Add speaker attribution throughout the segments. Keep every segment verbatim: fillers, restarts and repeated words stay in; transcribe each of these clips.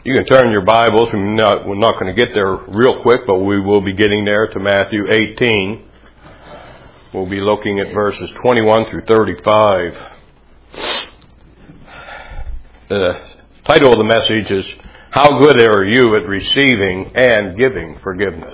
Speaker 1: You can turn your Bibles. We're not, we're not going to get there real quick, but we will be getting there to Matthew eighteen. We'll be looking at verses twenty-one through thirty-five. The title of the message is, How Good Are You at Receiving and Giving Forgiveness?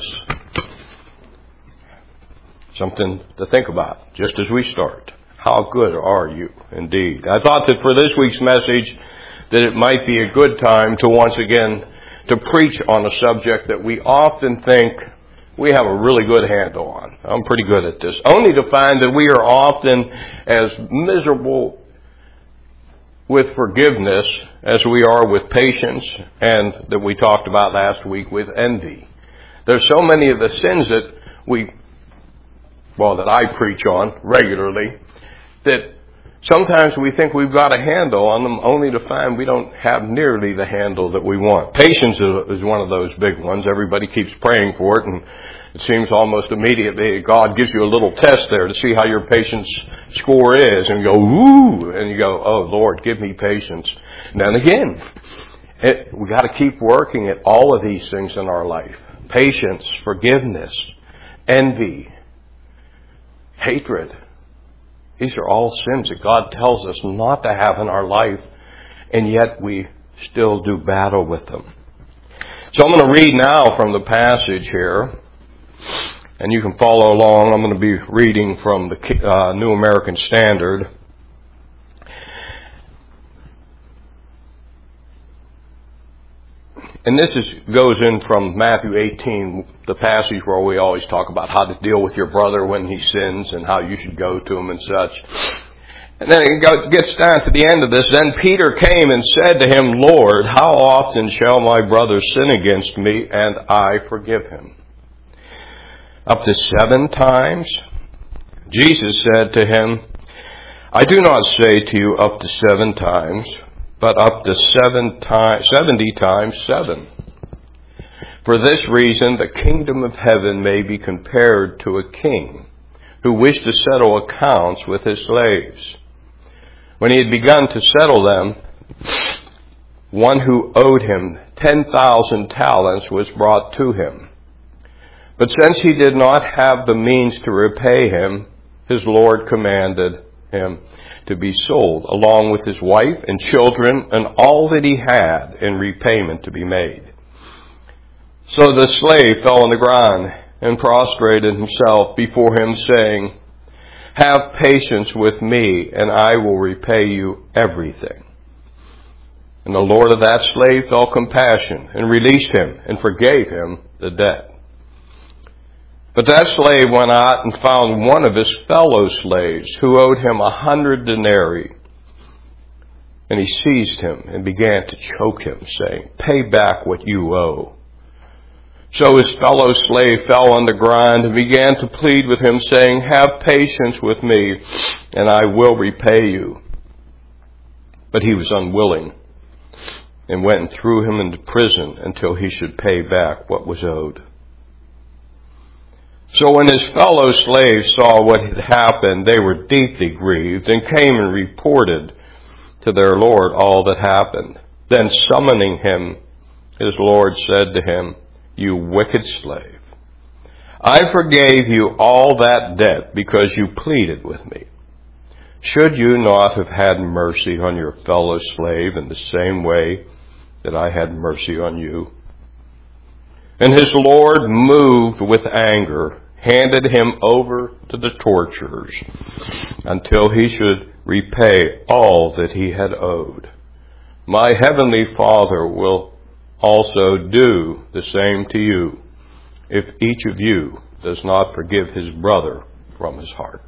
Speaker 1: Something to think about just as we start. How good are you indeed? I thought that for this week's message that it might be a good time to once again to preach on a subject that we often think we have a really good handle on. I'm pretty good at this. Only to find that we are often as miserable with forgiveness as we are with patience, and that we talked about last week with envy. There's so many of the sins that we, well, that I preach on regularly, that sometimes we think we've got a handle on them, only to find we don't have nearly the handle that we want. Patience is one of those big ones. Everybody keeps praying for it, and it seems almost immediately God gives you a little test there to see how your patience score is. And you go, ooh, and you go, oh, Lord, give me patience. And then again, it, we got to keep working at all of these things in our life. Patience, forgiveness, envy, hatred. These are all sins that God tells us not to have in our life, and yet we still do battle with them. So I'm going to read now from the passage here, and you can follow along. I'm going to be reading from the uh, New American Standard. And this is, goes in from Matthew eighteen, the passage where we always talk about how to deal with your brother when he sins and how you should go to him and such. And then it gets down to the end of this. Then Peter came and said to him, Lord, how often shall my brother sin against me and I forgive him? Up to seven times? Jesus said to him, I do not say to you up to seven times, but up to seven times, seventy times seven. For this reason, the kingdom of heaven may be compared to a king who wished to settle accounts with his slaves. When he had begun to settle them, one who owed him ten thousand talents was brought to him. But since he did not have the means to repay him, his Lord commanded him to be sold, along with his wife and children and all that he had, in repayment to be made. So the slave fell on the ground and prostrated himself before him, saying, Have patience with me, and I will repay you everything. And the Lord of that slave felt compassion and released him and forgave him the debt. But that slave went out and found one of his fellow slaves who owed him a hundred denarii. And he seized him and began to choke him, saying, Pay back what you owe. So his fellow slave fell on the ground and began to plead with him, saying, Have patience with me, and I will repay you. But he was unwilling, and went and threw him into prison until he should pay back what was owed. So when his fellow slaves saw what had happened, they were deeply grieved, and came and reported to their Lord all that happened. Then summoning him, his Lord said to him, You wicked slave, I forgave you all that debt because you pleaded with me. Should you not have had mercy on your fellow slave in the same way that I had mercy on you? And his Lord, moved with anger, handed him over to the torturers until he should repay all that he had owed. My heavenly Father will also do the same to you if each of you does not forgive his brother from his heart.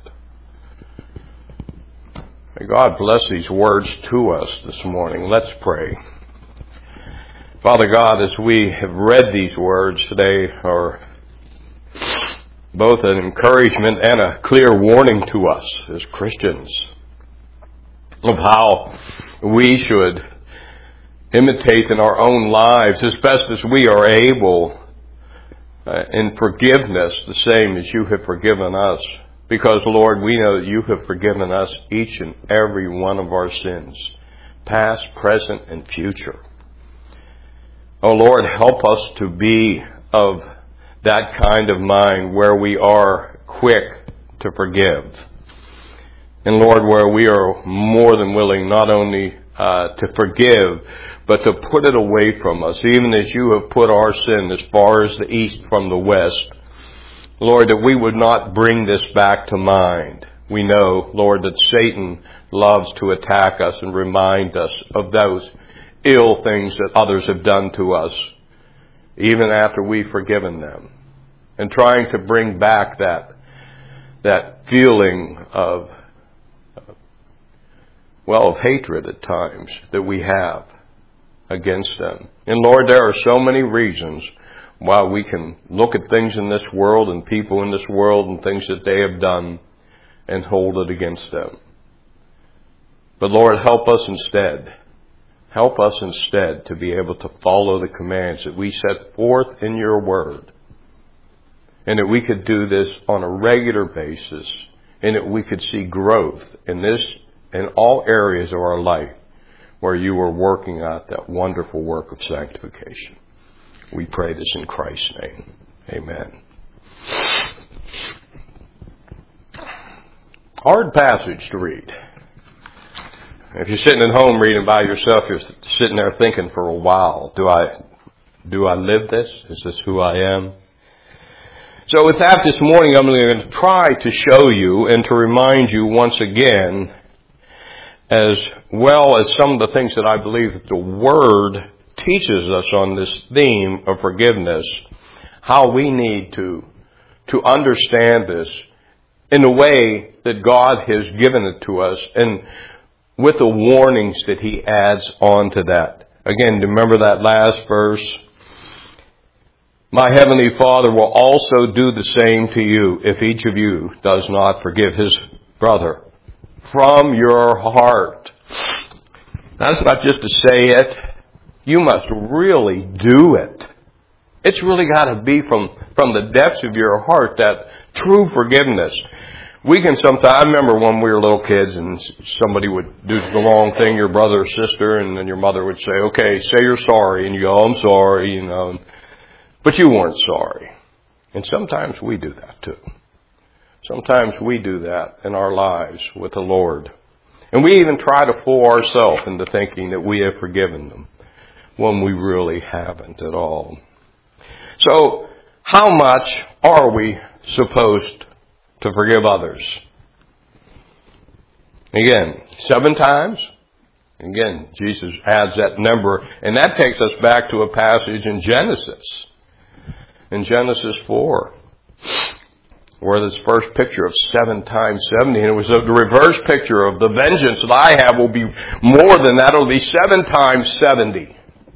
Speaker 1: May God bless these words to us this morning. Let's pray. Father God, as we have read these words today, are both an encouragement and a clear warning to us as Christians of how we should imitate in our own lives as best as we are able uh, in forgiveness, the same as you have forgiven us. Because, Lord, we know that you have forgiven us each and every one of our sins, past, present, and future. Oh Lord, help us to be of that kind of mind where we are quick to forgive. And Lord, where we are more than willing not only uh, to forgive, but to put it away from us, even as you have put our sin as far as the east from the west. Lord, that we would not bring this back to mind. We know, Lord, that Satan loves to attack us and remind us of those ill things that others have done to us, even after we've forgiven them. And trying to bring back that, that feeling of, well, of hatred at times that we have against them. And Lord, there are so many reasons why we can look at things in this world and people in this world and things that they have done and hold it against them. But Lord, help us instead. Help us instead to be able to follow the commands that we set forth in your word. And that we could do this on a regular basis. And that we could see growth in this, in all areas of our life where you are working out that wonderful work of sanctification. We pray this in Christ's name. Amen. Hard passage to read. If you're sitting at home reading by yourself, you're sitting there thinking for a while, do I, do I live this? Is this who I am? So with that this morning, I'm going to try to show you and to remind you once again, as well as some of the things that I believe that the Word teaches us on this theme of forgiveness, how we need to, to understand this in the way that God has given it to us and with the warnings that He adds on to that. Again, remember that last verse? My Heavenly Father will also do the same to you if each of you does not forgive his brother from your heart. That's not just to say it. You must really do it. It's really got to be from, from the depths of your heart, that true forgiveness. We can sometimes, I remember when we were little kids and somebody would do the wrong thing, your brother or sister, and then your mother would say, okay, say you're sorry. And you go, I'm sorry, you know. But you weren't sorry. And sometimes we do that too. Sometimes we do that in our lives with the Lord. And we even try to fool ourselves into thinking that we have forgiven them when we really haven't at all. So, how much are we supposed to forgive others? Again, seven times. Again, Jesus adds that number, and that takes us back to a passage in Genesis. In Genesis four, where this first picture of seven times seventy, and it was the reverse picture of the vengeance that I have will be more than that. It'll be seven times seventy.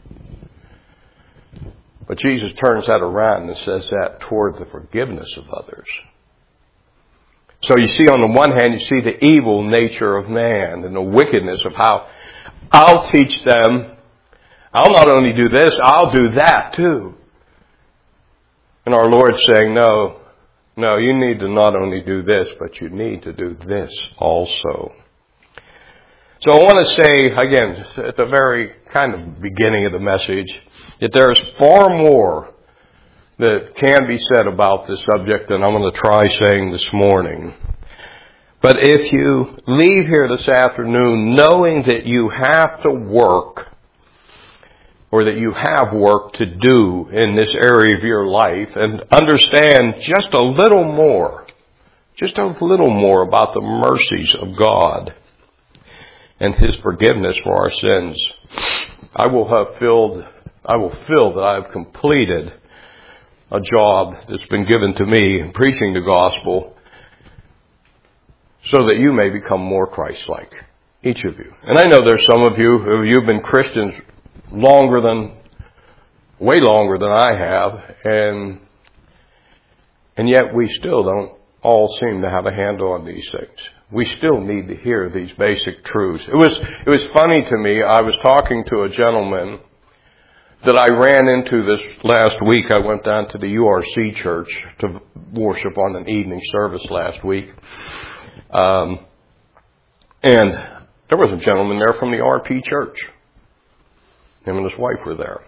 Speaker 1: But Jesus turns that around and says that toward the forgiveness of others. So you see, on the one hand, you see the evil nature of man and the wickedness of how I'll teach them. I'll not only do this, I'll do that too. And our Lord's saying, no, no, you need to not only do this, but you need to do this also. So I want to say, again, at the very kind of beginning of the message, that there is far more that can be said about this subject than I'm going to try saying this morning. But if you leave here this afternoon knowing that you have to work, or that you have work to do in this area of your life, and understand just a little more, just a little more about the mercies of God and His forgiveness for our sins, I will have filled, I will feel that I have completed a job that's been given to me in preaching the gospel, so that you may become more Christ-like, each of you. And I know there's some of you who you've been Christians longer than, way longer than I have, and and yet we still don't all seem to have a handle on these things. We still need to hear these basic truths. It was it was funny to me. I was talking to a gentleman that I ran into this last week. I went down to the U R C church to worship on an evening service last week. Um, and there was a gentleman there from the R P church. Him and his wife were there.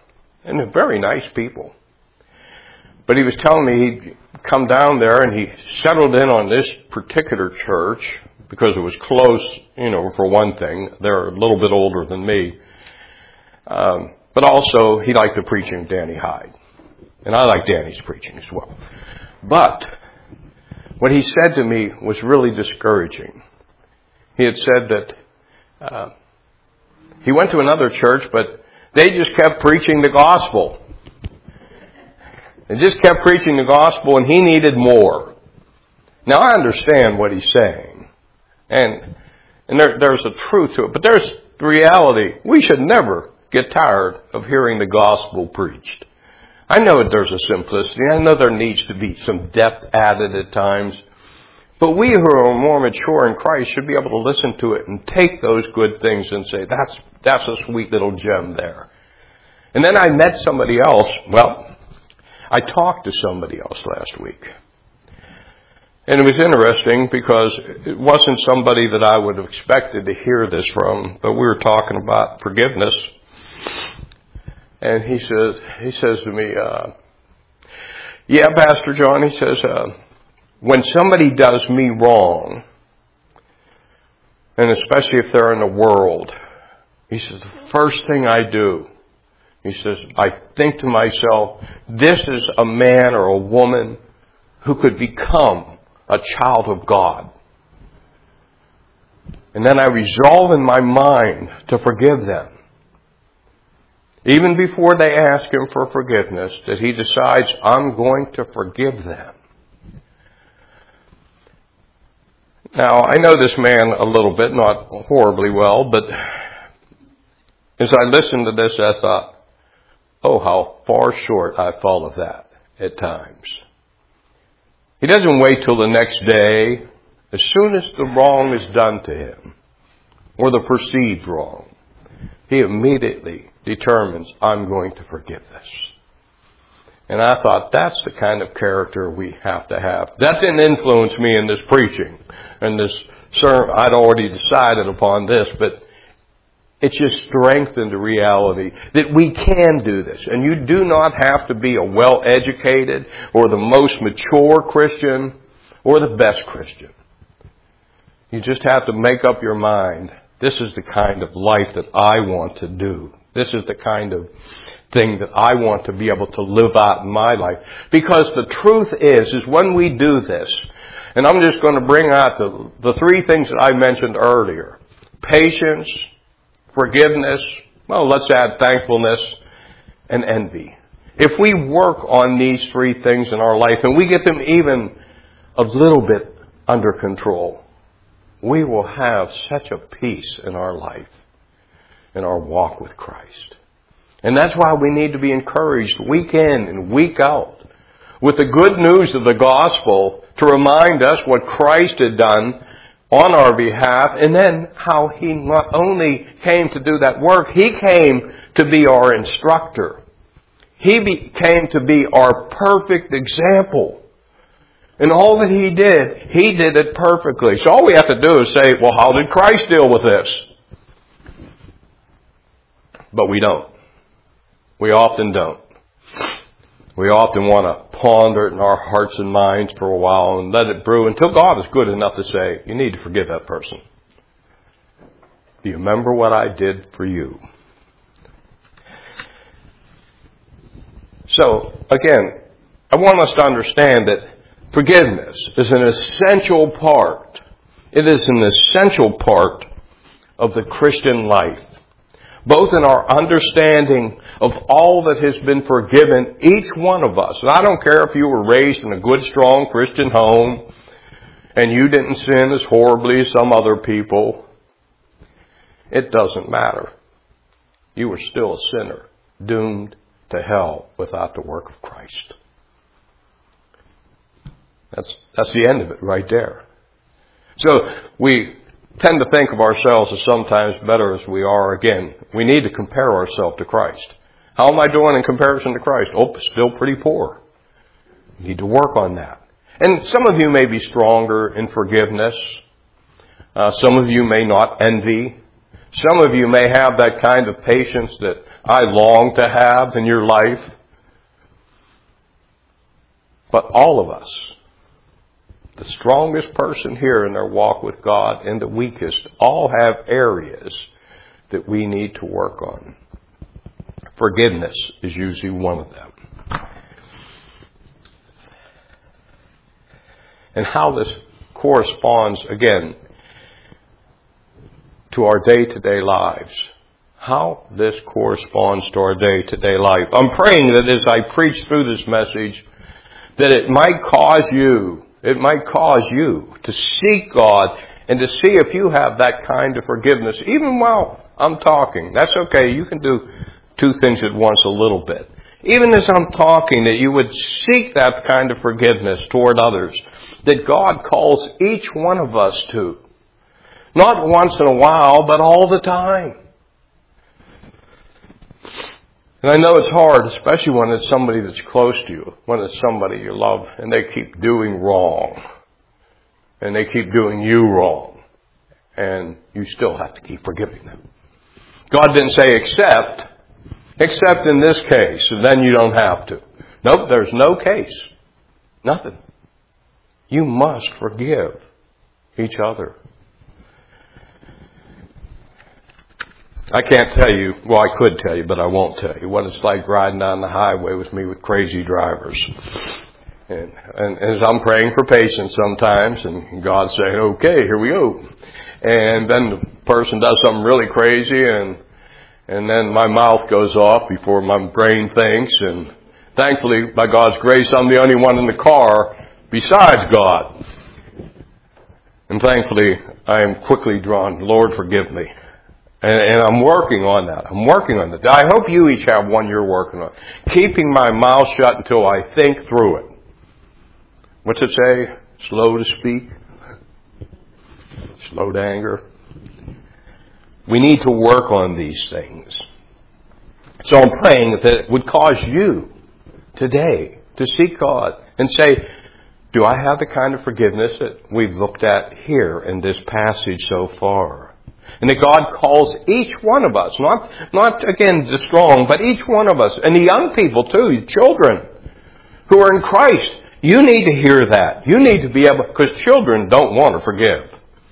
Speaker 1: And they're very nice people. But he was telling me he'd come down there and he settled in on this particular church because it was close, you know, for one thing. They're a little bit older than me. Um, but also, he liked the preaching of Danny Hyde. And I like Danny's preaching as well. But what he said to me was really discouraging. He had said that uh, he went to another church, but they just kept preaching the gospel. They just kept preaching the gospel, and he needed more. Now, I understand what he's saying. And and there, there's a truth to it. But there's the reality. We should never get tired of hearing the gospel preached. I know that there's a simplicity. I know there needs to be some depth added at times. But we who are more mature in Christ should be able to listen to it and take those good things and say, that's, that's a sweet little gem there. And then I met somebody else. Well, I talked to somebody else last week. And it was interesting because it wasn't somebody that I would have expected to hear this from, but we were talking about forgiveness. And he says, he says to me, uh, yeah, Pastor John, he says, uh, when somebody does me wrong, and especially if they're in the world, he says, the first thing I do, he says, I think to myself, this is a man or a woman who could become a child of God. And then I resolve in my mind to forgive them. Even before they ask him for forgiveness, that he decides, I'm going to forgive them. Now, I know this man a little bit, not horribly well, but as I listened to this, I thought, oh, how far short I fall of that at times. He doesn't wait till the next day. As soon as the wrong is done to him, or the perceived wrong, he immediately determines, I'm going to forgive this. And I thought, that's the kind of character we have to have. That didn't influence me in this preaching. And this sermon, I'd already decided upon this, but it just strengthened the reality that we can do this. And you do not have to be a well-educated or the most mature Christian or the best Christian. You just have to make up your mind, this is the kind of life that I want to do. This is the kind of thing that I want to be able to live out in my life. Because the truth is, is when we do this, and I'm just going to bring out the, the three things that I mentioned earlier. Patience, forgiveness, well, let's add thankfulness, and envy. If we work on these three things in our life, and we get them even a little bit under control, we will have such a peace in our life, in our walk with Christ. And that's why we need to be encouraged week in and week out with the good news of the gospel to remind us what Christ had done on our behalf, and then how He not only came to do that work, He came to be our instructor. He be, came to be our perfect example. And all that He did, He did it perfectly. So all we have to do is say, well, how did Christ deal with this? But we don't. We often don't. We often want to ponder it in our hearts and minds for a while and let it brew until God is good enough to say, you need to forgive that person. Do you remember what I did for you? So, again, I want us to understand that forgiveness is an essential part. It is an essential part of the Christian life. Both in our understanding of all that has been forgiven, each one of us. And I don't care if you were raised in a good, strong Christian home and you didn't sin as horribly as some other people. It doesn't matter. You are still a sinner, doomed to hell without the work of Christ. That's, that's the end of it right there. So we tend to think of ourselves as sometimes better as we are. Again, we need to compare ourselves to Christ. How am I doing in comparison to Christ? Oh, still pretty poor. You need to work on that. And some of you may be stronger in forgiveness. Uh, some of you may not envy. Some of you may have that kind of patience that I long to have in your life. But all of us, the strongest person here in their walk with God and the weakest, all have areas that we need to work on. Forgiveness is usually one of them. And how this corresponds, again, to our day-to-day lives. How this corresponds to our day-to-day life. I'm praying that as I preach through this message, that it might cause you, it might cause you to seek God and to see if you have that kind of forgiveness, even while I'm talking. That's okay. You can do two things at once a little bit. Even as I'm talking, that you would seek that kind of forgiveness toward others that God calls each one of us to. Not once in a while, but all the time. And I know it's hard, especially when it's somebody that's close to you, when it's somebody you love, and they keep doing wrong. And they keep doing you wrong. And you still have to keep forgiving them. God didn't say except, except in this case, and then you don't have to. Nope, there's no case. Nothing. You must forgive each other. I can't tell you, well I could tell you, but I won't tell you what it's like riding down the highway with me with crazy drivers. And, and as I'm praying for patience sometimes, and God's saying, okay, here we go. And then the person does something really crazy, and and then my mouth goes off before my brain thinks, and thankfully, by God's grace, I'm the only one in the car besides God. And thankfully, I am quickly drawn, Lord, forgive me. And, and I'm working on that. I'm working on that. I hope you each have one you're working on. Keeping my mouth shut until I think through it. What's it say? Slow to speak. Slow to anger. We need to work on these things. So I'm praying that it would cause you today to seek God and say, do I have the kind of forgiveness that we've looked at here in this passage so far? And that God calls each one of us, not, not again the strong, but each one of us, and the young people too, the children who are in Christ. You need to hear that. You need to be able, because children don't want to forgive.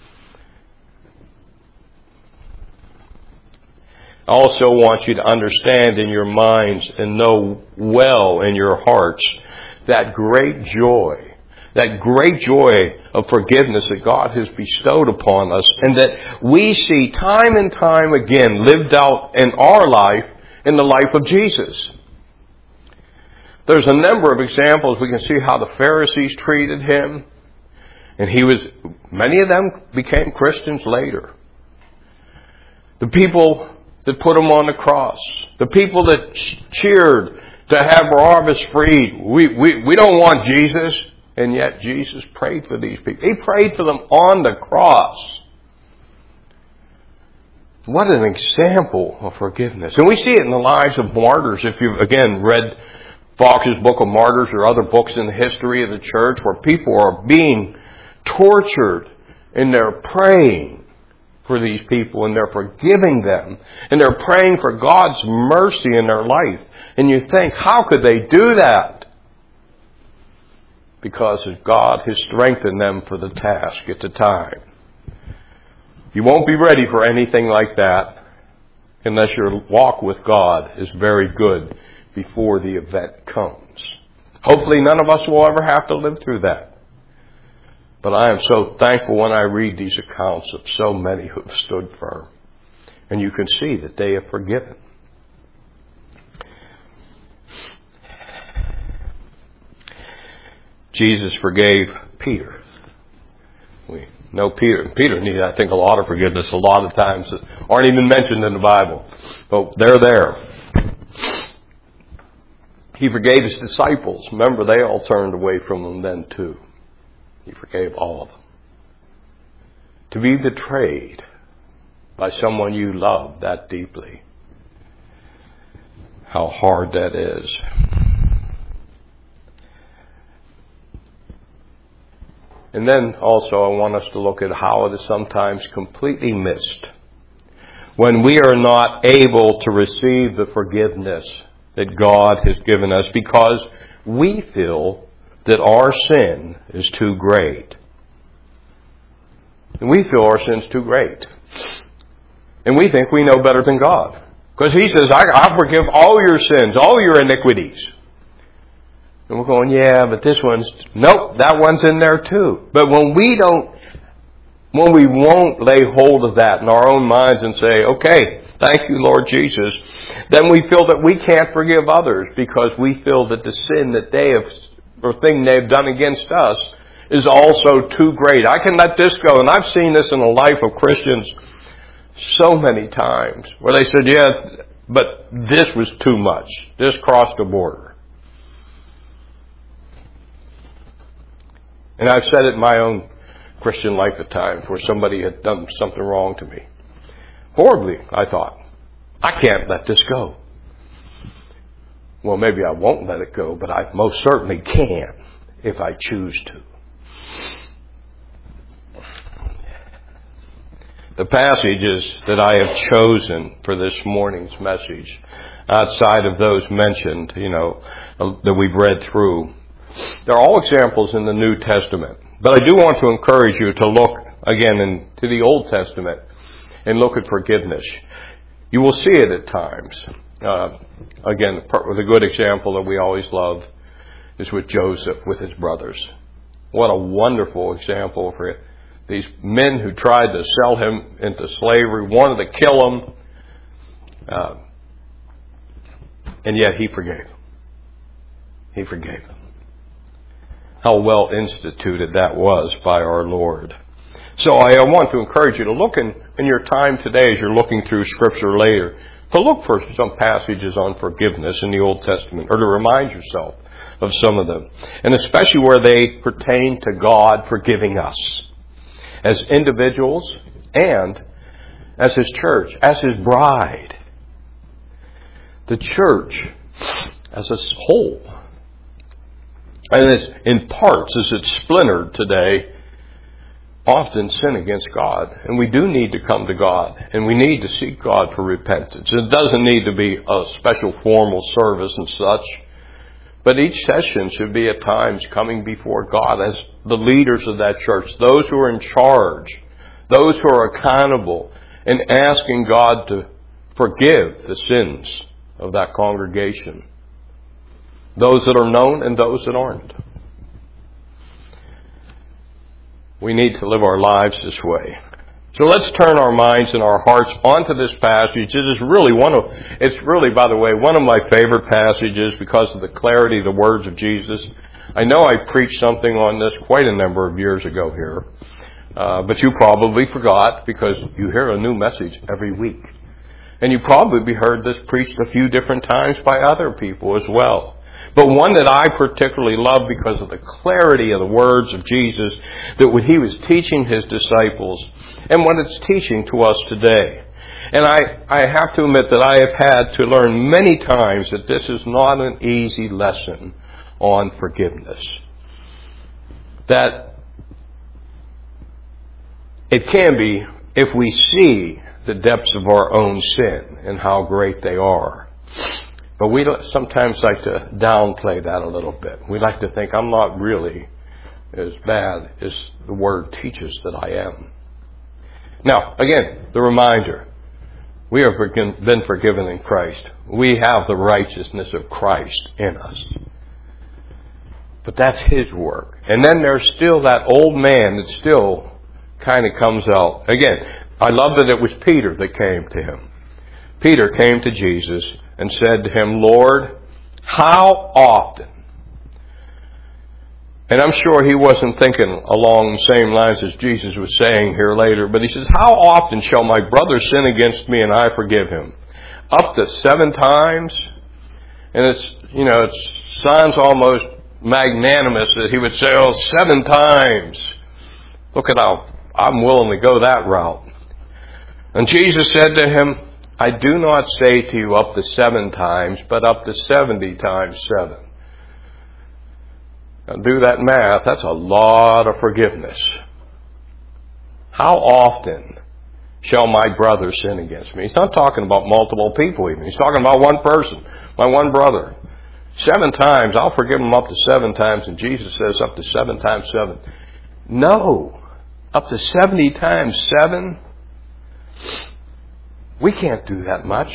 Speaker 1: I also want you to understand in your minds and know well in your hearts that great joy, that great joy of forgiveness that God has bestowed upon us, and that we see time and time again lived out in our life, in the life of Jesus. There's a number of examples. We can see how the Pharisees treated him, and he was, many of them became Christians later. The people that put him on the cross, the people that cheered to have Barabbas freed. We, we, we don't want Jesus. And yet Jesus prayed for these people. He prayed for them on the cross. What an example of forgiveness. And we see it in the lives of martyrs. If you've, again, read Fox's Book of Martyrs or other books in the history of the church where people are being tortured and they're praying for these people and they're forgiving them and they're praying for God's mercy in their life. And you think, how could they do that? Because God has strengthened them for the task at the time. You won't be ready for anything like that unless your walk with God is very good before the event comes. Hopefully none of us will ever have to live through that. But I am so thankful when I read these accounts of so many who have stood firm. And you can see that they have forgiven. Jesus forgave Peter. We know Peter. Peter needed, I think, a lot of forgiveness a lot of times that aren't even mentioned in the Bible. But they're there. He forgave his disciples. Remember, they all turned away from him then too. He forgave all of them. To be betrayed by someone you love that deeply. How hard that is. And then also I want us to look at how it is sometimes completely missed. when we are not able to receive the forgiveness that God has given us because we feel that our sin is too great. And we feel our sin's too great. And we think we know better than God. Because He says, I, I forgive all your sins, all your iniquities. And we're going, yeah, but this one's, nope, that one's in there too. But when we don't, when we won't lay hold of that in our own minds and say, okay, thank you, Lord Jesus, then we feel that we can't forgive others because we feel that the sin that they have, or thing they've done against us is also too great. I can let this go. And I've seen this in the life of Christians so many times where they said, yes, but this was too much. This crossed the border. And I've said it in my own Christian life at times where somebody had done something wrong to me. Horribly, I thought. I can't let this go. Well, maybe I won't let it go, but I most certainly can if I choose to. The passages that I have chosen for this morning's message, outside of those mentioned, you know, that we've read through, they're all examples in the New Testament. But I do want to encourage you to look again into the Old Testament and look at forgiveness. You will see it at times. Uh, again, the good example that we always love is with Joseph, with his brothers. What a wonderful example for these men who tried to sell him into slavery, wanted to kill him, uh, and yet he forgave them. He forgave them. How well instituted that was by our Lord. So I want to encourage you to look in, in your time today as you're looking through Scripture later, to look for some passages on forgiveness in the Old Testament, or to remind yourself of some of them. And especially where they pertain to God forgiving us as individuals and as His church, as His bride. The church as a whole. And it's in parts, as it's splintered today, often sin against God. And we do need to come to God. And we need to seek God for repentance. It doesn't need to be a special formal service and such. But each session should be at times coming before God as the leaders of that church, those who are in charge, those who are accountable, and asking God to forgive the sins of that congregation. Those that are known and those that aren't. We need to live our lives this way. So let's turn our minds and our hearts onto this passage. It is really one of, it's really, by the way, one of my favorite passages because of the clarity of the words of Jesus. I know I preached something on this quite a number of years ago here, uh, but you probably forgot because you hear a new message every week. And you probably heard this preached a few different times by other people as well. But one that I particularly love because of the clarity of the words of Jesus that when He was teaching His disciples and what it's teaching to us today. And I, I have to admit that I have had to learn many times that this is not an easy lesson on forgiveness. That it can be if we see the depths of our own sin and how great they are. But we sometimes like to downplay that a little bit. We like to think I'm not really as bad as the Word teaches that I am. Now, again, the reminder. We have been forgiven in Christ. We have the righteousness of Christ in us. But that's His work. And then there's still that old man that still kind of comes out. Again, I love that it was Peter that came to Him. Peter came to Jesus and said to Him, Lord, how often? And I'm sure he wasn't thinking along the same lines as Jesus was saying here later, but he says, how often shall my brother sin against me and I forgive him? Up to seven times? And it's, you know, it sounds almost magnanimous that he would say, oh, seven times. Look at how I'm willing to go that route. And Jesus said to him, I do not say to you up to seven times, but up to seventy times seven. Now do that math. That's a lot of forgiveness. How often shall my brother sin against me? He's not talking about multiple people even. He's talking about one person, my one brother. Seven times, I'll forgive him up to seven times, and Jesus says up to seven times seven. No, up to seventy times seven? We can't do that much.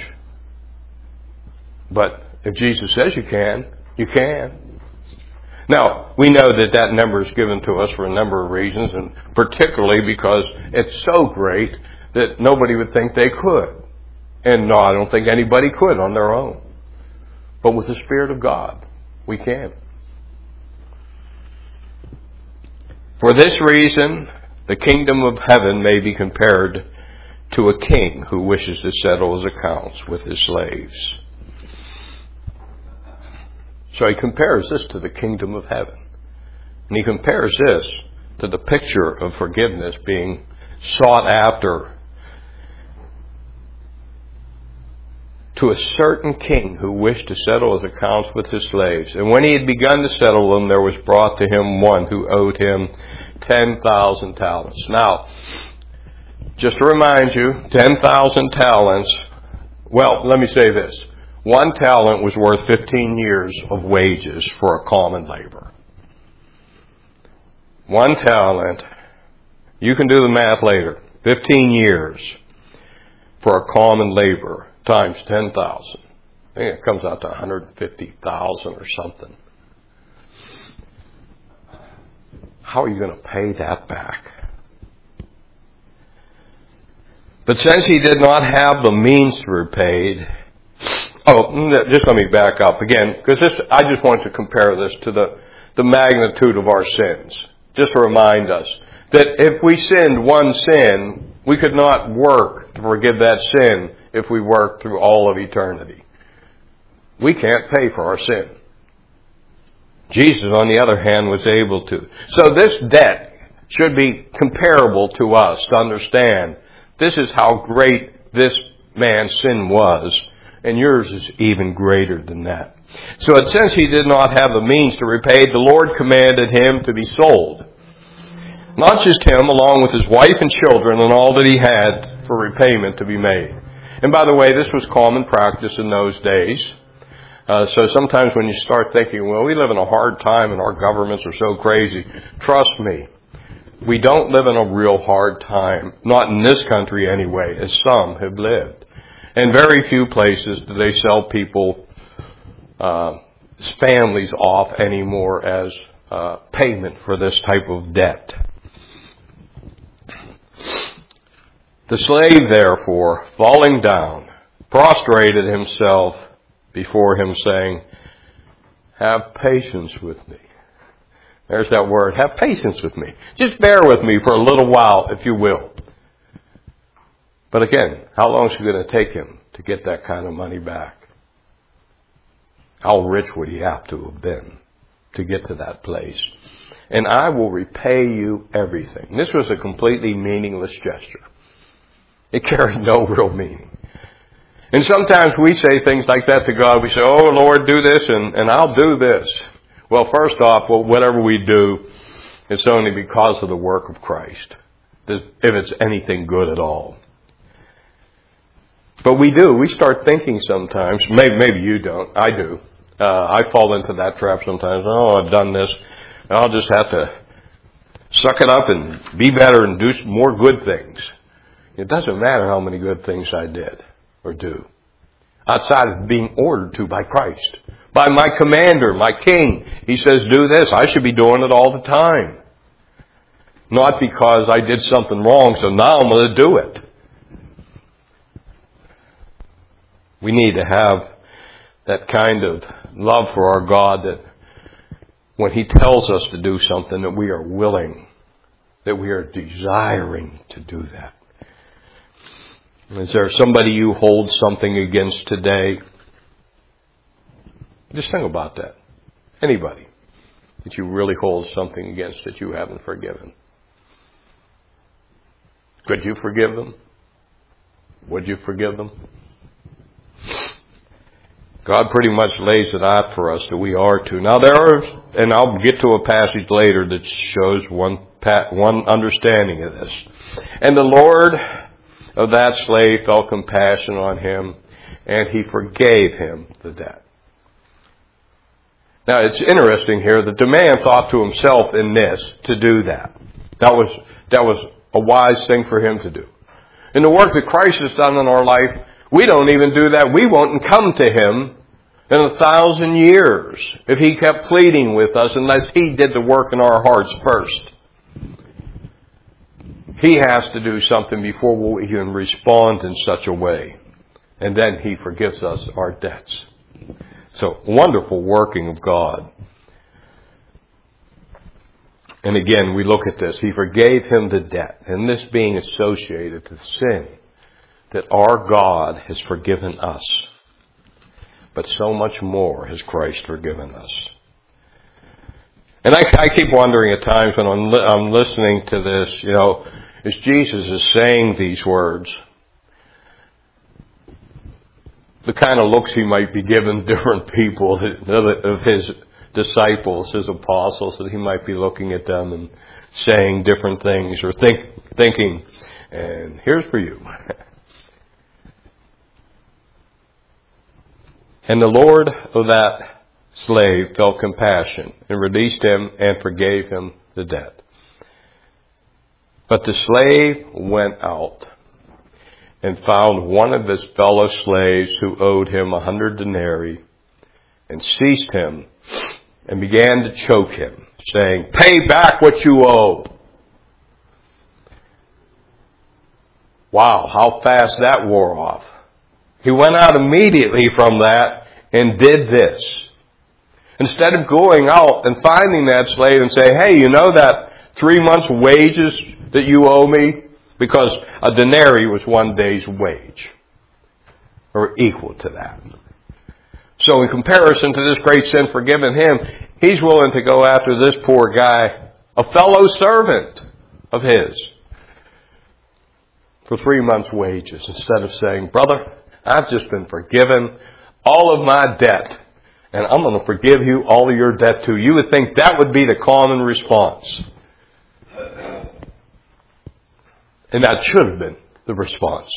Speaker 1: But if Jesus says you can, you can. Now, we know that that number is given to us for a number of reasons, and particularly because it's so great that nobody would think they could. And no, I don't think anybody could on their own. But with the Spirit of God, we can. For this reason, the kingdom of heaven may be compared to a king who wishes to settle his accounts with his slaves. So he compares this to the kingdom of heaven. And he compares this to the picture of forgiveness being sought after to a certain king who wished to settle his accounts with his slaves. And when he had begun to settle them, there was brought to him one who owed him ten thousand talents. Now, just to remind you, ten thousand talents, well, let me say this. One talent was worth fifteen years of wages for a common laborer. One talent, you can do the math later, fifteen years for a common laborer times ten thousand. I think it comes out to one hundred fifty thousand or something. How are you going to pay that back? But since he did not have the means to repay, oh, just let me back up again, because this, I just want to compare this to the, the magnitude of our sins. Just to remind us that if we sinned one sin, we could not work to forgive that sin if we worked through all of eternity. We can't pay for our sin. Jesus, on the other hand, was able to. So this debt should be comparable to us to understand this is how great this man's sin was, and yours is even greater than that. So it says he did not have the means to repay. The Lord commanded him to be sold. Not just him, along with his wife and children and all that he had, for repayment to be made. And by the way, this was common practice in those days. Uh, so sometimes when you start thinking, well, we live in a hard time and our governments are so crazy, trust me, we don't live in a real hard time, not in this country anyway, as some have lived. In very few places do they sell people, uh, families off anymore as uh, payment for this type of debt. The slave, therefore, falling down, prostrated himself before him, saying, "Have patience with me." There's that word, have patience with me. Just bear with me for a little while, if you will. But again, how long is it going to take him to get that kind of money back? How rich would he have to have been to get to that place? And I will repay you everything. This was a completely meaningless gesture. It carried no real meaning. And sometimes we say things like that to God. We say, "Oh, Lord, do this and, and I'll do this." Well, first off, well, whatever we do, it's only because of the work of Christ, if it's anything good at all. But we do. We start thinking sometimes, maybe, maybe you don't, I do. Uh, I fall into that trap sometimes. Oh, I've done this. I'll just have to suck it up and be better and do more good things. It doesn't matter how many good things I did or do, outside of being ordered to by Christ. By my commander, my king. He says, do this. I should be doing it all the time. Not because I did something wrong, so now I'm going to do it. We need to have that kind of love for our God that when He tells us to do something, that we are willing, that we are desiring to do that. Is there somebody you hold something against today? Just think about that. Anybody that you really hold something against that you haven't forgiven. Could you forgive them? Would you forgive them? God pretty much lays it out for us that we are to. Now there are, and I'll get to a passage later that shows one one understanding of this. And the Lord, of that slave felt compassion on him, and he forgave him the debt. Now, it's interesting here that the man thought to himself in this to do that. That was, that was a wise thing for him to do. In the work that Christ has done in our life, we don't even do that. We won't come to him in a thousand years if he kept pleading with us unless he did the work in our hearts first. He has to do something before we can respond in such a way. And then he forgives us our debts. So, wonderful working of God. And again, we look at this. He forgave him the debt. And this being associated to sin that our God has forgiven us. But so much more has Christ forgiven us. And I, I keep wondering at times when I'm, li- I'm listening to this, you know, as Jesus is saying these words, the kind of looks he might be giving different people, of his disciples, his apostles, that he might be looking at them and saying different things or think, thinking, and here's for you. And the Lord of that slave felt compassion and released him and forgave him the debt. But the slave went out and found one of his fellow slaves who owed him a hundred denarii and seized him and began to choke him, saying, "Pay back what you owe." Wow, how fast that wore off. He went out immediately from that and did this. Instead of going out and finding that slave and say, "Hey, you know that three months' wages that you owe me?" Because a denarii was one day's wage, or equal to that. So in comparison to this great sin forgiven him, he's willing to go after this poor guy, a fellow servant of his, for three months' wages, instead of saying, "Brother, I've just been forgiven all of my debt, and I'm going to forgive you all of your debt too." You would think that would be the common response. And that should have been the response.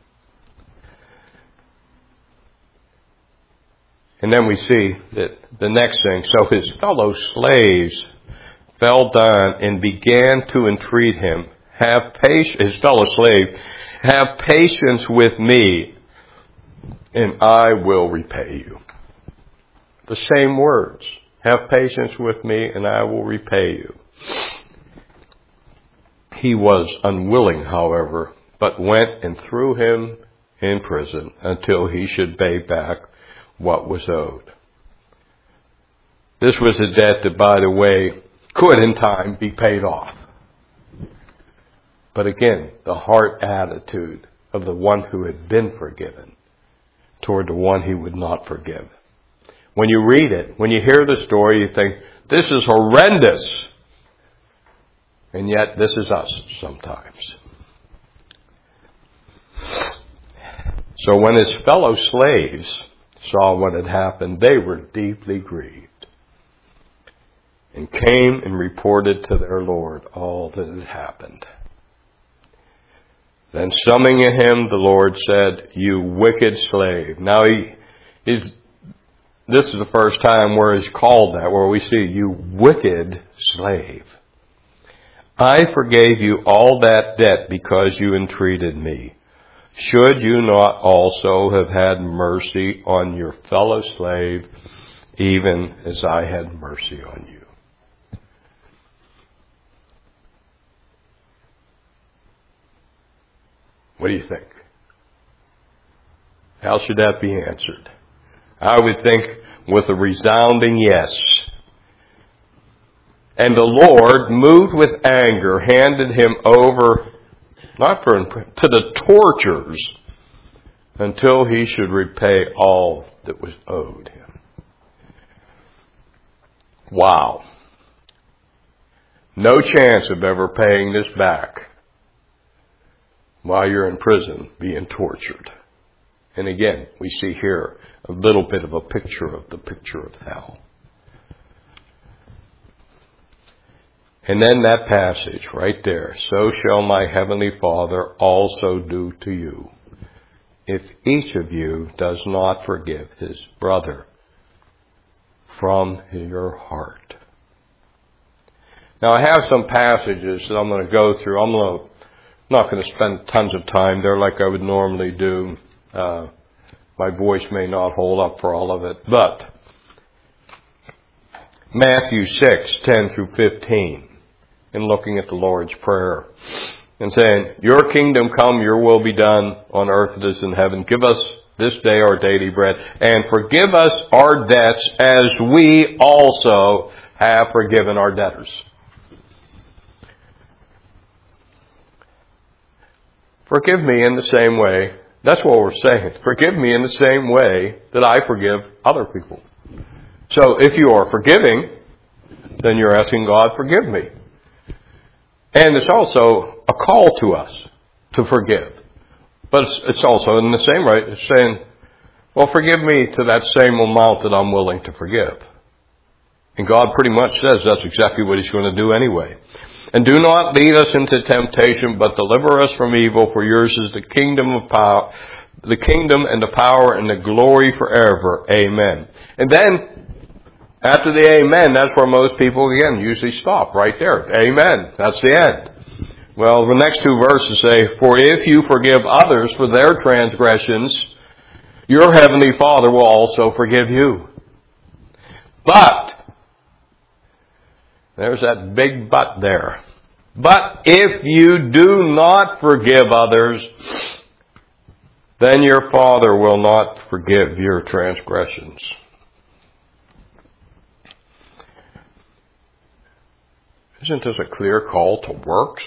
Speaker 1: And then we see that the next thing, so his fellow slaves fell down and began to entreat him, "Have patience," his fellow slave, "have patience with me, and I will repay you." The same words. "Have patience with me, and I will repay you." He was unwilling, however, but went and threw him in prison until he should pay back what was owed. This was a debt that, by the way, could in time be paid off. But again, the heart attitude of the one who had been forgiven toward the one he would not forgive. When you read it, when you hear the story, you think, this is horrendous. And yet, this is us sometimes. So when his fellow slaves saw what had happened, they were deeply grieved and came and reported to their Lord all that had happened. Then summoning him, the Lord said, "You wicked slave." Now, he is. This is the first time where he's called that, where we see, "You wicked slave. I forgave you all that debt because you entreated me. Should you not also have had mercy on your fellow slave, even as I had mercy on you?" What do you think? How should that be answered? I would think with a resounding yes. And the Lord, moved with anger, handed him over, not for to the tortures, until he should repay all that was owed him. Wow. No chance of ever paying this back while you're in prison being tortured. And again, we see here a little bit of a picture of the picture of hell. And then that passage right there, so shall my heavenly Father also do to you, if each of you does not forgive his brother from your heart. Now I have some passages that I'm going to go through. I'm going to, not going to spend tons of time there like I would normally do. Uh, my voice may not hold up for all of it, but Matthew six, ten through fifteen, in looking at the Lord's Prayer, and saying, your kingdom come, your will be done on earth as it is in heaven. Give us this day our daily bread, and forgive us our debts as we also have forgiven our debtors. Forgive me in the same way. That's what we're saying. Forgive me in the same way that I forgive other people. So if you are forgiving, then you're asking God, forgive me. And it's also a call to us to forgive. But it's, it's also in the same way, it's saying, well, forgive me to that same amount that I'm willing to forgive. And God pretty much says that's exactly what He's going to do anyway. And do not lead us into temptation, but deliver us from evil, for yours is the kingdom of power, the kingdom and the power and the glory forever. Amen. And then, after the amen, that's where most people, again, usually stop right there. Amen. That's the end. Well, the next two verses say, for if you forgive others for their transgressions, your heavenly Father will also forgive you. But, there's that big but there. But if you do not forgive others, then your Father will not forgive your transgressions. Isn't this a clear call to works?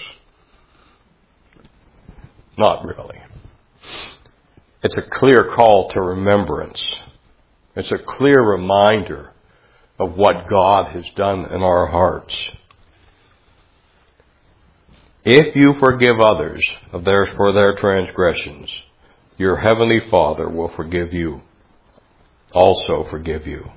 Speaker 1: Not really. It's a clear call to remembrance. It's a clear reminder of what God has done in our hearts. If you forgive others of their, for their transgressions, your heavenly Father will forgive you, also forgive you.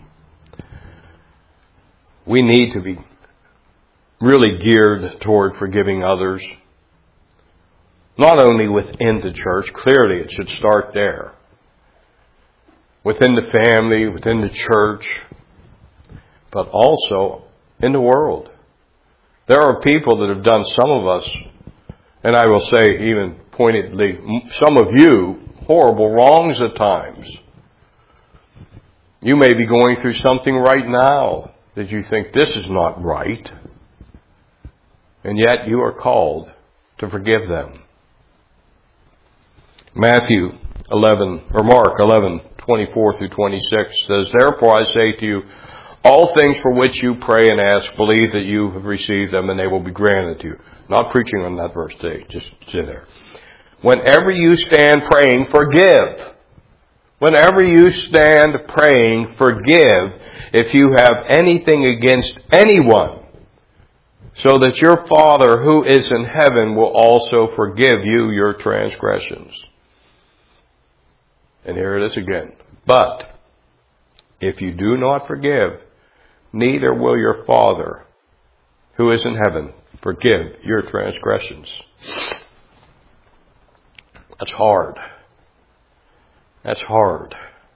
Speaker 1: We need to be really geared toward forgiving others. Not only within the church, clearly it should start there. Within the family, within the church, but also in the world. There are people that have done some of us, and I will say even pointedly, some of you, horrible wrongs at times. You may be going through something right now that you think this is not right, and yet you are called to forgive them. Matthew eleven, or Mark eleven, twenty-four through twenty-six says, therefore I say to you, all things for which you pray and ask, believe that you have received them and they will be granted to you. Not preaching on that verse today, just sit there. Whenever you stand praying, forgive. Whenever you stand praying, forgive if you have anything against anyone, so that your Father who is in heaven will also forgive you your transgressions. And here it is again. But if you do not forgive, neither will your Father who is in heaven forgive your transgressions. That's hard. That's hard.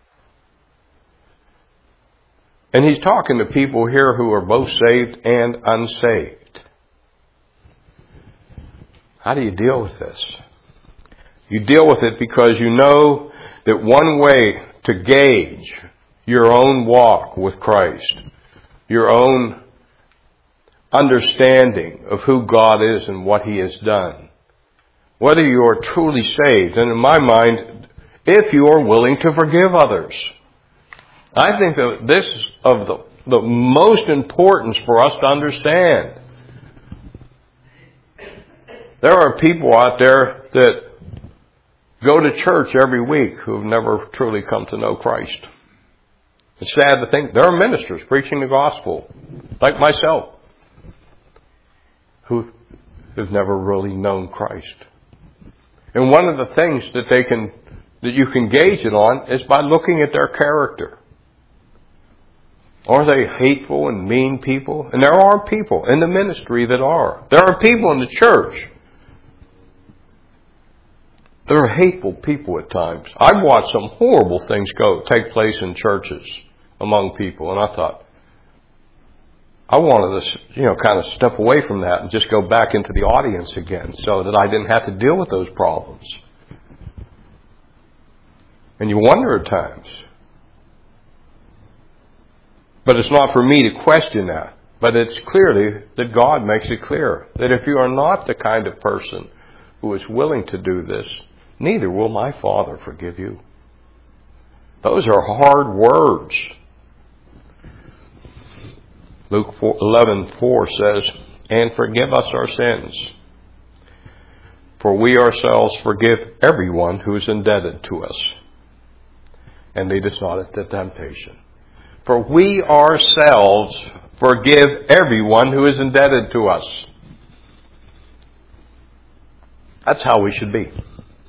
Speaker 1: And he's talking to people here who are both saved and unsaved. How do you deal with this? You deal with it because you know that one way to gauge your own walk with Christ, your own understanding of who God is and what He has done, whether you are truly saved, and in my mind, if you are willing to forgive others. I think that this is of the, the most importance for us to understand. There are people out there that go to church every week who have never truly come to know Christ. It's sad to think there are ministers preaching the gospel, like myself, who have never really known Christ. And one of the things that they can, that you can gauge it on is by looking at their character. Are they hateful and mean people? And there are people in the ministry that are. There are people in the church. There are hateful people at times. I've watched some horrible things go take place in churches among people, and I thought, I wanted to, you know, kind of step away from that and just go back into the audience again so that I didn't have to deal with those problems. And you wonder at times. But it's not for me to question that. But it's clearly that God makes it clear that if you are not the kind of person who is willing to do this, neither will my Father forgive you. Those are hard words. Luke eleven four says, "And forgive us our sins, for we ourselves forgive everyone who is indebted to us. And lead us not into temptation." For we ourselves forgive everyone who is indebted to us. That's how we should be.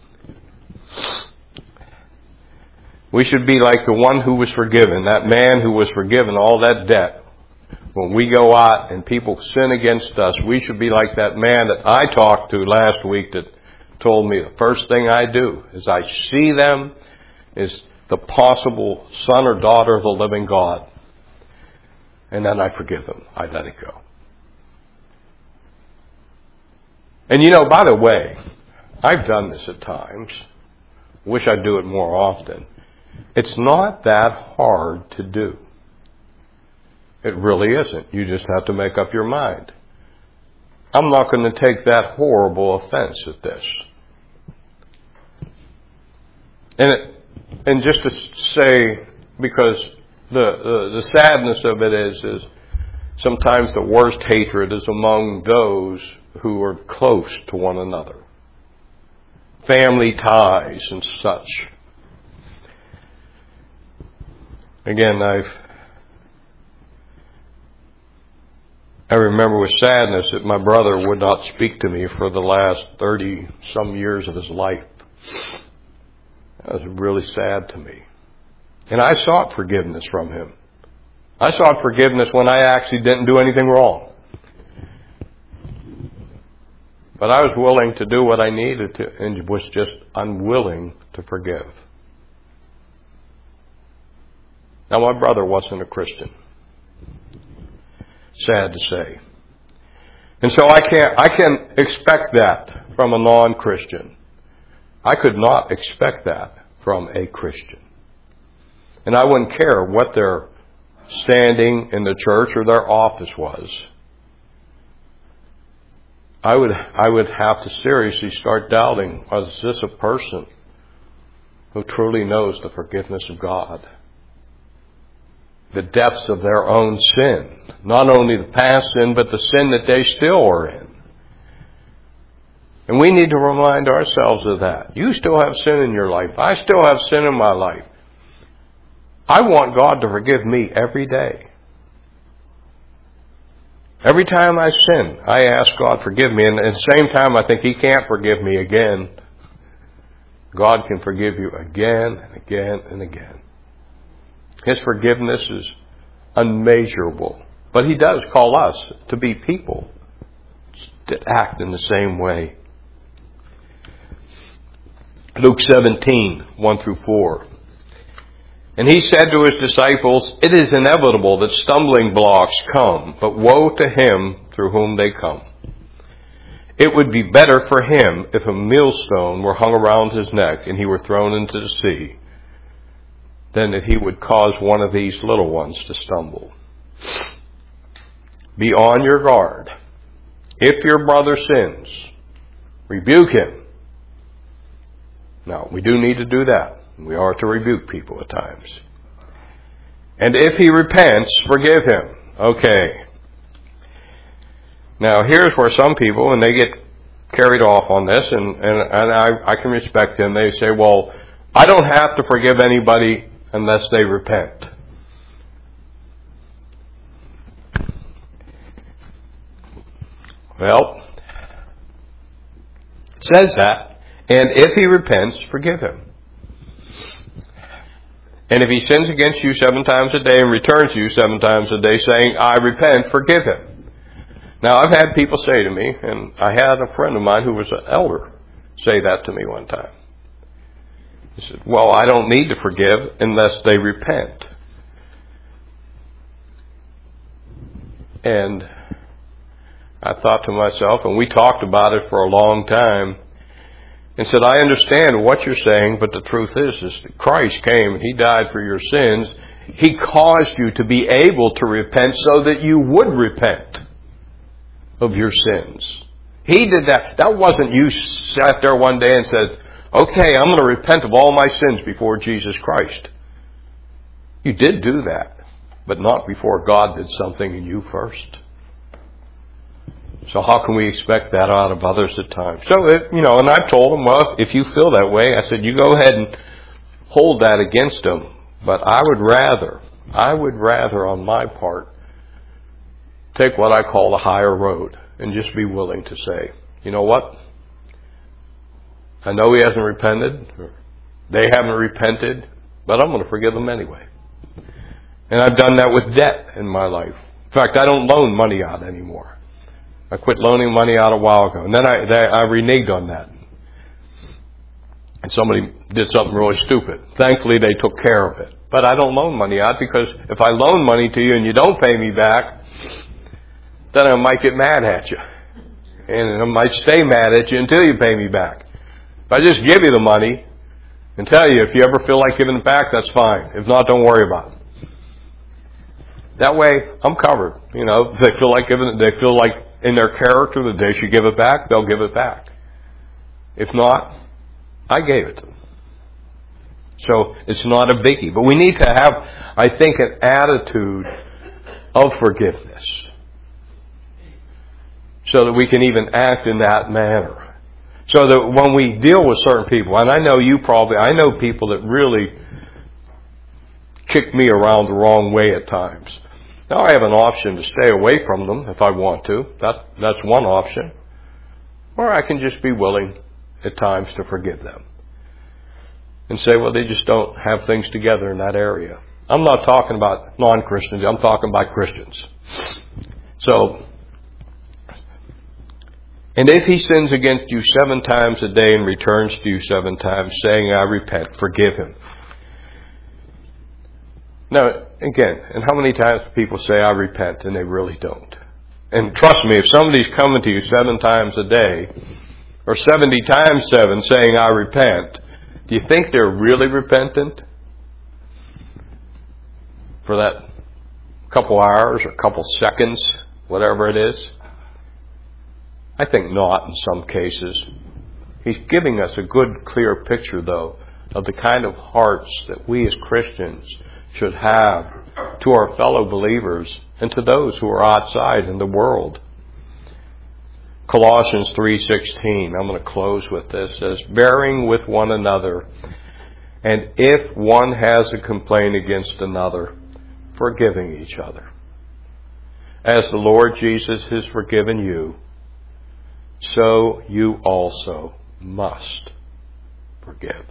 Speaker 1: We should be like the one who was forgiven, that man who was forgiven all that debt. When we go out and people sin against us, we should be like that man that I talked to last week that told me the first thing I do is I see them as the possible son or daughter of the living God. And then I forgive them. I let it go. And you know, by the way, I've done this at times. Wish I'd do it more often. It's not that hard to do. It really isn't. You just have to make up your mind. I'm not going to take that horrible offense at this. And it, and just to say, because the, the the sadness of it is, is sometimes the worst hatred is among those who are close to one another. Family ties and such. Again, I've I remember with sadness that my brother would not speak to me for the last thirty some years of his life. That was really sad to me. And I sought forgiveness from him. I sought forgiveness when I actually didn't do anything wrong. But I was willing to do what I needed to and was just unwilling to forgive. Now, my brother wasn't a Christian. Sad to say. And so I can't, I can expect that from a non-Christian. I could not expect that from a Christian. And I wouldn't care what their standing in the church or their office was. I would, I would have to seriously start doubting, is this a person who truly knows the forgiveness of God? The depths of their own sin. Not only the past sin, but the sin that they still are in. And we need to remind ourselves of that. You still have sin in your life. I still have sin in my life. I want God to forgive me every day. Every time I sin, I ask God forgive me. And at the same time, I think He can't forgive me again. God can forgive you again and again and again. His forgiveness is unmeasurable. But He does call us to be people that act in the same way. Luke seventeen, one through four. And He said to His disciples, "It is inevitable that stumbling blocks come, but woe to him through whom they come. It would be better for him if a millstone were hung around his neck and he were thrown into the sea, than that he would cause one of these little ones to stumble. Be on your guard. If your brother sins, rebuke him." Now, we do need to do that. We are to rebuke people at times. "And if he repents, forgive him." Okay. Now, here's where some people, and they get carried off on this, and, and, and I, I can respect them. They say, well, I don't have to forgive anybody unless they repent. Well, it says that. And if he repents, forgive him. And if he sins against you seven times a day and returns to you seven times a day saying, I repent, forgive him. Now, I've had people say to me, and I had a friend of mine who was an elder say that to me one time. He said, well, I don't need to forgive unless they repent. And I thought to myself, and we talked about it for a long time, and said, I understand what you're saying, but the truth is, is that Christ came and He died for your sins. He caused you to be able to repent so that you would repent of your sins. He did that. That wasn't you sat there one day and said, okay, I'm going to repent of all my sins before Jesus Christ. You did do that, but not before God did something in you first. So how can we expect that out of others at times? So, it, you know, and I told them, well, if you feel that way, I said, you go ahead and hold that against them. But I would rather, I would rather on my part, take what I call the higher road and just be willing to say, you know what? I know he hasn't repented, or they haven't repented, but I'm going to forgive them anyway. And I've done that with debt in my life. In fact, I don't loan money out anymore. I quit loaning money out a while ago. And then I, they, I reneged on that. And somebody did something really stupid. Thankfully, they took care of it. But I don't loan money out because if I loan money to you and you don't pay me back, then I might get mad at you. And I might stay mad at you until you pay me back. If I just give you the money and tell you if you ever feel like giving it back, that's fine. If not, don't worry about it. That way, I'm covered. You know, if they feel like giving it, they feel like in their character that they should give it back, they'll give it back. If not, I gave it to them. So it's not a biggie. But we need to have, I think, an attitude of forgiveness so that we can even act in that manner. So that when we deal with certain people, and I know you probably, I know people that really kick me around the wrong way at times. Now I have an option to stay away from them if I want to. That that's one option. Or I can just be willing at times to forgive them. And say, well, they just don't have things together in that area. I'm not talking about non-Christians. I'm talking about Christians. So, and if he sins against you seven times a day and returns to you seven times, saying, I repent, forgive him. Now, again, and how many times people say, I repent, and they really don't? And trust me, if somebody's coming to you seven times a day, or seventy times seven saying, I repent, do you think they're really repentant? For that couple hours or couple seconds, whatever it is? I think not in some cases. He's giving us a good, clear picture, though, of the kind of hearts that we as Christians should have to our fellow believers and to those who are outside in the world. Colossians three sixteen, I'm going to close with this, says, bearing with one another, and if one has a complaint against another, forgiving each other. As the Lord Jesus has forgiven you, so you also must forgive.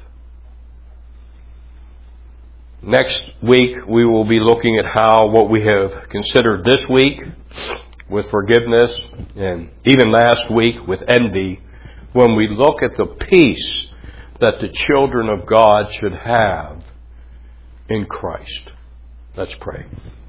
Speaker 1: Next week, we will be looking at how what we have considered this week with forgiveness, and even last week with envy, when we look at the peace that the children of God should have in Christ. Let's pray.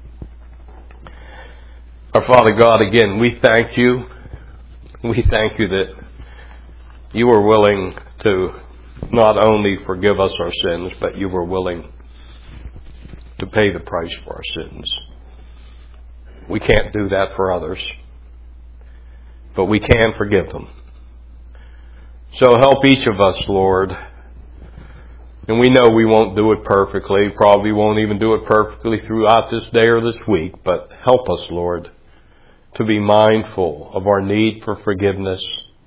Speaker 1: Our Father God, again, we thank you. We thank you that you were willing to not only forgive us our sins, but you were willing to pay the price for our sins. We can't do that for others, but we can forgive them. So help each of us, Lord. And we know we won't do it perfectly, probably won't even do it perfectly throughout this day or this week, but help us, Lord, to be mindful of our need for forgiveness,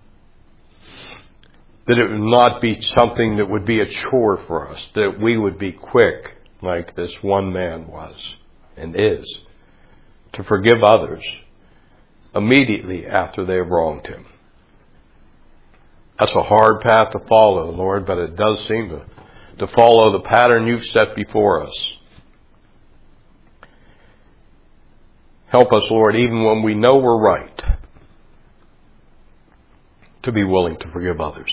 Speaker 1: that it would not be something that would be a chore for us, that we would be quick, like this one man was and is, to forgive others immediately after they have wronged him. That's a hard path to follow, Lord, but it does seem to to follow the pattern you've set before us. Help us, Lord, even when we know we're right, to be willing to forgive others.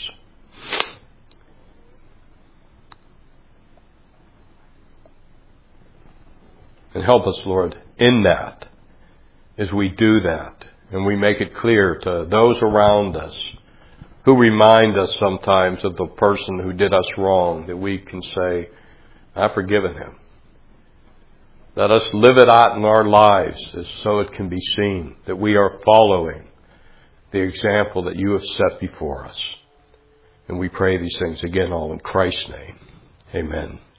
Speaker 1: And help us, Lord, in that, as we do that, and we make it clear to those around us who remind us sometimes of the person who did us wrong, that we can say, I've forgiven him. Let us live it out in our lives as so it can be seen that we are following the example that you have set before us. And we pray these things again all in Christ's name. Amen.